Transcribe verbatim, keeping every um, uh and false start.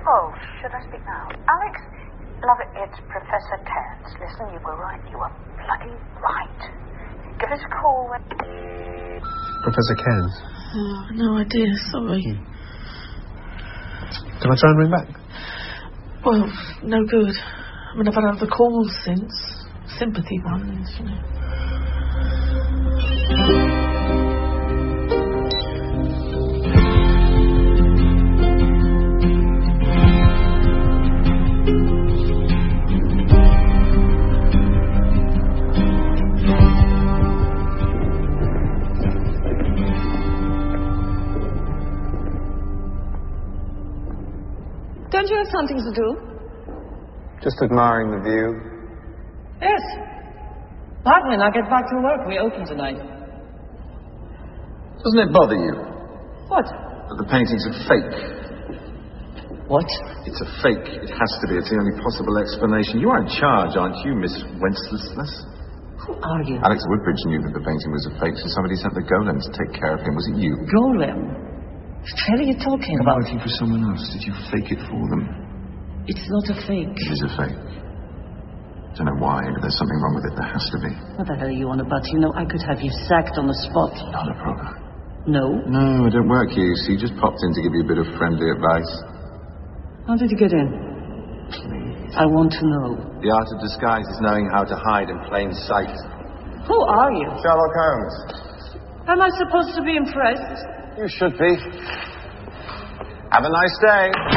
Oh, should I speak now? Alex, love it, it's Professor Cairns. Listen, you were right. You were bloody right. Give us a call when... Professor Cairns? Oh, no idea, sorry. Hmm. Can I try and ring back? Well, no good. I mean, I've had other calls since. Sympathy ones, you know. Don't you have something to do? Just admiring the view. Yes. Pardon, when I get back to work, we open tonight. Doesn't it bother you What? that the painting's a fake? What? It's a fake. It has to be. It's the only possible explanation. You are in charge, aren't you, Miss Wenceslaus? Who are you? Alex Woodbridge knew that the painting was a fake, so somebody sent the golem to take care of him. Was it you? Golem? What the hell are you talking I'm about? working for someone else. Did you fake it for them? It's not a fake. It is a fake. Don't know why, but there's something wrong with it. There has to be. What the hell are you on about? You know, I could have you sacked on the spot. Not a problem. No? No, I don't work here, you see. Just popped in to give you a bit of friendly advice. How did you get in? Please. I want to know. The art of disguise is knowing how to hide in plain sight. Who are you? Sherlock Holmes. Am I supposed to be impressed? You should be. Have a nice day.